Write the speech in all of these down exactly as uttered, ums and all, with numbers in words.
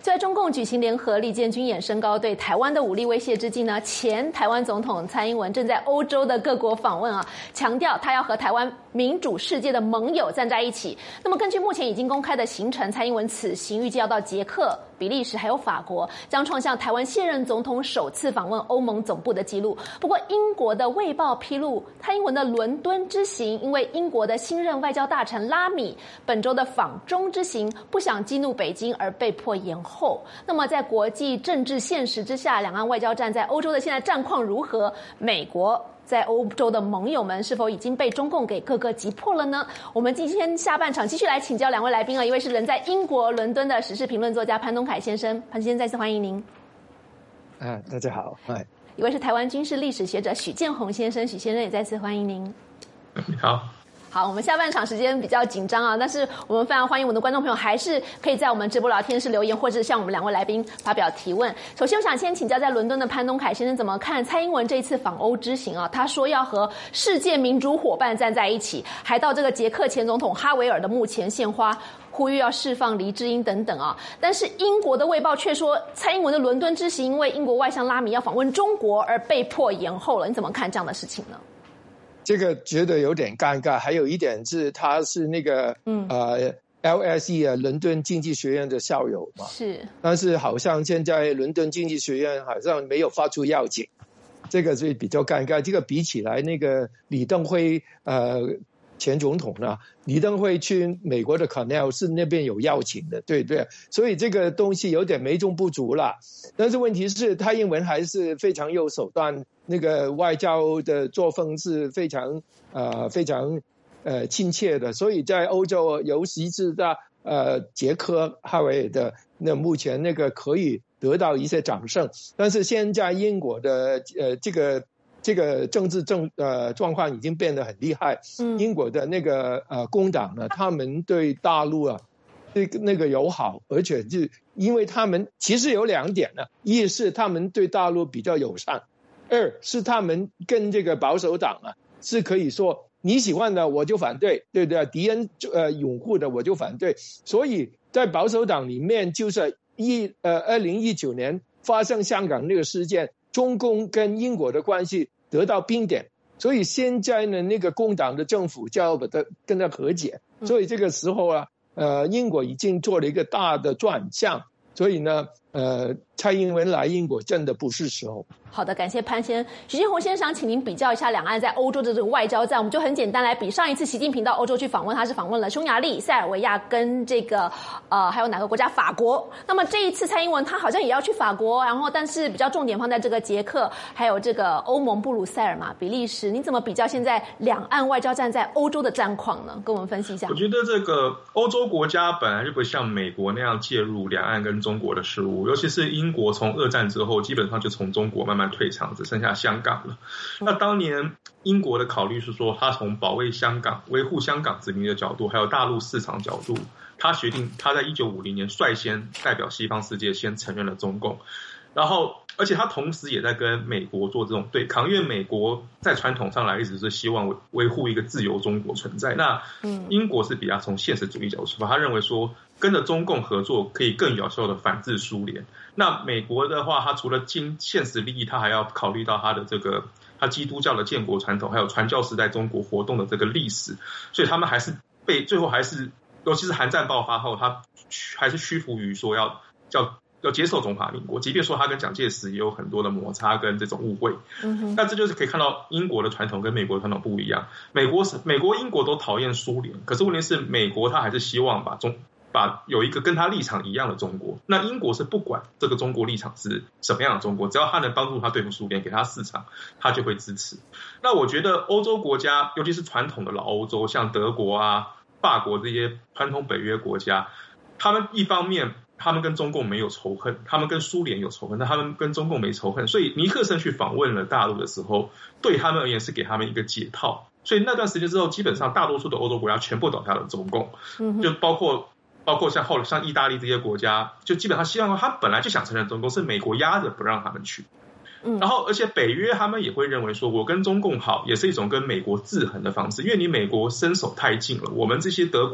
在中共举行联合利剑军演升高对台湾的武力威胁之际呢，前台湾总统蔡英文正在欧洲的各国访问啊，强调他要和台湾民主世界的盟友站在一起。那么根据目前已经公开的行程，蔡英文此行预计要到捷克、比利时还有法国，将创下台湾现任总统首次访问欧盟总部的纪录。不过英国的《卫报》披露，蔡英文的伦敦之行因为英国的新任外交大臣拉米本周的访中之行不想激怒北京而被迫延后。那么在国际政治现实之下，两岸外交战在欧洲的现在战况如何？美国在欧洲的盟友们是否已经被中共给各个击破了呢？我们今天下半场继续来请教两位来宾了，一位是人在英国伦敦的时事评论作家潘东凯先生，潘先生再次欢迎您。 啊，大家好。嗨。 一位是台湾军事历史学者许建宏先生，许先生也再次欢迎您。 你好。 好，我们下半场时间比较紧张啊，但是我们非常欢迎我们的观众朋友，还是可以在我们直播聊天室留言，或者向我们两位来宾发表提问。首先，我想先请教在伦敦的潘东凯先生怎么看蔡英文这一次访欧之行啊？他说要和世界民主伙伴站在一起，还到这个捷克前总统哈维尔的墓前献花，呼吁要释放黎智英等等啊。但是英国的《卫报》却说，蔡英文的伦敦之行因为英国外相拉米要访问中国而被迫延后了。你怎么看这样的事情呢？ 这个觉得有点尴尬，还有一点是他是那个嗯呃 L S E 啊伦敦经济学院的校友嘛， 是， 但是好像现在伦敦经济学院好像没有发出邀请，这个是比较尴尬。这个比起来，那个李登辉呃前总统呢，李登辉去美国的 Cornell 是那边有邀请的，对对，所以这个东西有点美中不足了。但是问题是，蔡英文还是非常有手段。那个外交的作风是非常呃非常呃亲切的，所以在欧洲，尤其是在呃捷克哈维尔的那目前那个可以得到一些掌声。但是现在英国的呃这个这个政治政呃状况已经变得很厉害。嗯，英国的那个呃工党呢，他们对大陆啊那个那个友好，而且就因为他们其实有两点呢，一是他们对大陆比较友善。二是他们跟这个保守党啊，是可以说你喜欢的我就反对，对不对？敌人呃拥护的我就反对。所以在保守党里面，就是一呃二零一九年发生香港那个事件，中共跟英国的关系得到冰点，所以现在呢，那个工党的政府就要把它跟他和解。所以这个时候啊，呃，英国已经做了一个大的转向，所以呢，呃，蔡英文来英国真的不是时候。 好的，感谢潘先生。许建宏先生，请您比较一下两岸在欧洲的这个外交战，我们就很简单来比。上一次习近平到欧洲去访问，他是访问了匈牙利、塞尔维亚跟这个呃还有哪个国家？法国。那么这一次蔡英文他好像也要去法国，然后但是比较重点放在这个捷克，还有这个欧盟布鲁塞尔嘛，比利时。你怎么比较现在两岸外交战在欧洲的战况呢？跟我们分析一下。 我觉得这个欧洲国家本来就不像美国那样介入两岸跟中国的事务，尤其是英国从二战之后基本上就从中国慢慢退场，只剩下香港了。那当年英国的考虑是说，他从保卫香港、维护香港殖民的角度，还有大陆市场角度，他决定他在一九五零年率先代表西方世界先承认了中共。然后，而且他同时也在跟美国做这种对抗，因为美国在传统上来一直是希望维护一个自由中国存在。那英国是比较从现实主义角度出发，他认为说跟着中共合作可以更有效的反制苏联。那美国的话，他除了经现实利益，他还要考虑到他的这个他基督教的建国传统，还有传教士在中国活动的这个历史，所以他们还是被最后还是，尤其是韩战爆发后，他还是屈服于说要叫。要接受中华民国，即便说他跟蒋介石也有很多的摩擦跟这种误会，嗯，但这就是可以看到英国的传统跟美国的传统不一样。美国是美国、英国都讨厌苏联，可是问题是美国他还是希望把中把有一个跟他立场一样的中国。那英国是不管这个中国立场是什么样的中国，只要他能帮助他对付苏联，给他市场，他就会支持。那我觉得欧洲国家，尤其是传统的老欧洲，像德国啊、法国这些传统北约国家，他们一方面他们跟中共没有仇恨，他们跟苏联有仇恨，但他们跟中共没仇恨，所以尼克森去访问了大陆的时候，对他们而言是给他们一个解套。所以那段时间之后，基本上大多数的欧洲国家全部倒下了中共，就包括包括像后来像意大利这些国家，就基本上希望他本来就想承认中共，是美国压着不让他们去。然后而且北约他们也会认为说，我跟中共好也是一种跟美国制衡的方式，因为你美国伸手太近了，我们这些德国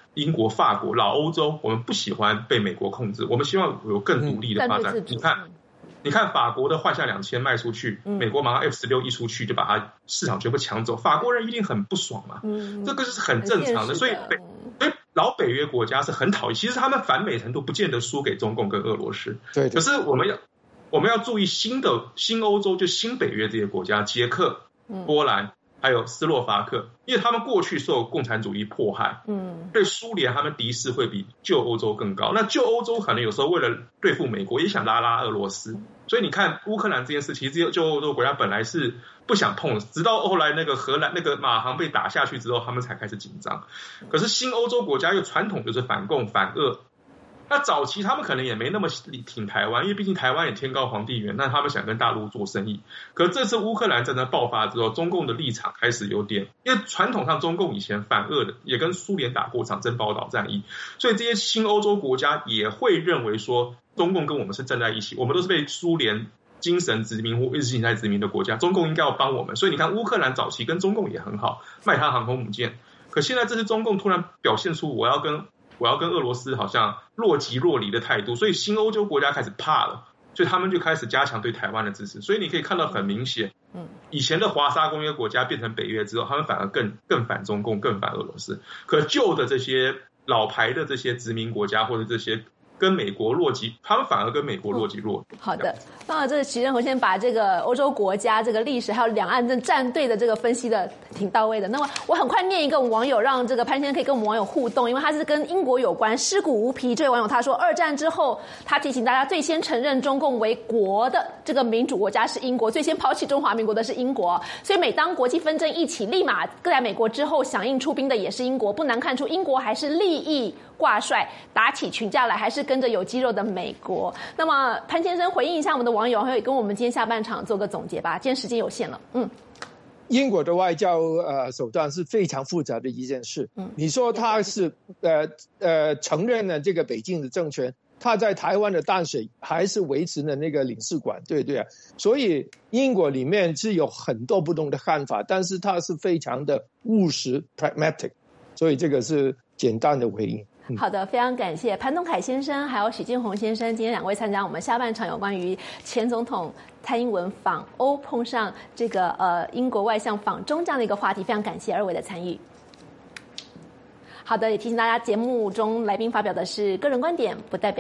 英国、法国、老欧洲，我们不喜欢被美国控制，我们希望有更独立的发展。嗯、你看，你看法国的幻象两千卖出去，美国马上 F 十六一出去就把它市场全部抢走，法国人一定很不爽嘛。嗯、这个是很正常的，所以北所以老北约国家是很讨厌，其实他们反美程度不见得输给中共跟俄罗斯。 对， 可是我们要我们要注意新的新欧洲，就新北约这些国家，捷克、波兰。还有斯洛伐克，因为他们过去受共产主义迫害，嗯，对苏联他们敌视会比旧欧洲更高。那旧欧洲可能有时候为了对付美国，也想拉拉俄罗斯。所以你看乌克兰这件事，其实这些旧欧洲国家本来是不想碰的，直到后来那个荷兰那个马航被打下去之后，他们才开始紧张。可是新欧洲国家又传统就是反共反俄。那早期他们可能也没那么挺台湾，因为毕竟台湾也天高皇帝远，那他们想跟大陆做生意。可这次乌克兰战争爆发之后，中共的立场开始有点，因为传统上中共以前反俄的，也跟苏联打过场珍宝岛战役，所以这些新欧洲国家也会认为说，中共跟我们是站在一起，我们都是被苏联精神殖民或意识形态殖民的国家，中共应该要帮我们。所以你看乌克兰早期跟中共也很好，卖他航空母舰，可现在这次中共突然表现出我要跟我要跟俄罗斯好像若即若离的态度，所以新欧洲国家开始怕了，所以他们就开始加强对台湾的支持。所以你可以看到很明显，嗯，以前的华沙公约国家变成北约之后，他们反而更更反中共，更反俄罗斯。可旧的这些老牌的这些殖民国家或者这些跟美国若即，他们反而跟美国若即若离。 好的，那这个齐正宏先把这个欧洲国家这个历史还有两岸的战队的这个分析的挺到位的。那么我很快念一个网友，让这个潘先生可以跟我们网友互动，因为他是跟英国有关。尸骨无皮这位网友他说，二战之后，他提醒大家最先承认中共为国的这个民主国家是英国，最先抛弃中华民国的是英国。所以每当国际纷争一起，立马在美国之后响应出兵的也是英国。不难看出，英国还是利益挂帅，打起群架来还是跟着有肌肉的美国。那么潘先生回应一下我们的网友，还有跟我们今天下半场做个总结吧。今天时间有限了，嗯。 英国的外交呃手段是非常复杂的一件事。嗯，你说他是呃呃承认了这个北京的政权，他在台湾的淡水还是维持了那个领事馆，对不对啊？所以英国里面是有很多不同的看法，但是他是非常的务实 pragmatic， 所以这个是简单的回应。 好的，非常感谢潘东凯先生还有许金红先生，今天两位参加我们下半场有关于前总统蔡英文访欧碰上这个呃英国外相访中这样的一个话题，非常感谢二位的参与。好的，也提醒大家，节目中来宾发表的是个人观点，不代表